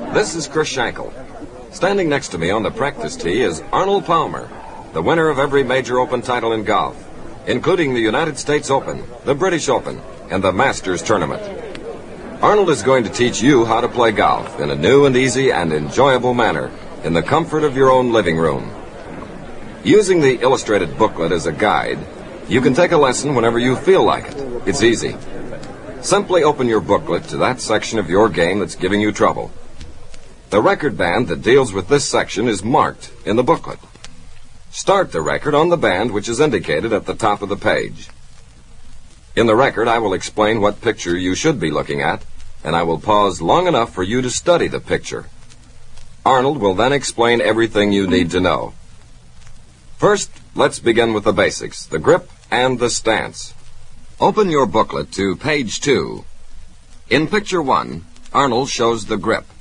This is Chris Schenkel. Standing next to me on the practice tee is Arnold Palmer, the winner of every major open title in golf, including the United States Open, the British Open, and the Masters Tournament. Arnold is going to teach you how to play golf in a new and easy and enjoyable manner in the comfort of your own living room. Using the illustrated booklet as a guide, you can take a lesson whenever you feel like it. It's easy. Simply open your booklet to that section of your game that's giving you trouble. The record band that deals with this section is marked in the booklet. Start the record on the band which is indicated at the top of the page. In the record, I will explain what picture you should be looking at, and I will pause long enough for you to study the picture. Arnold will then explain everything you need to know. First, let's begin with the basics, the grip and the stance. Open your booklet to page 2. In picture 1, Arnold shows the grip.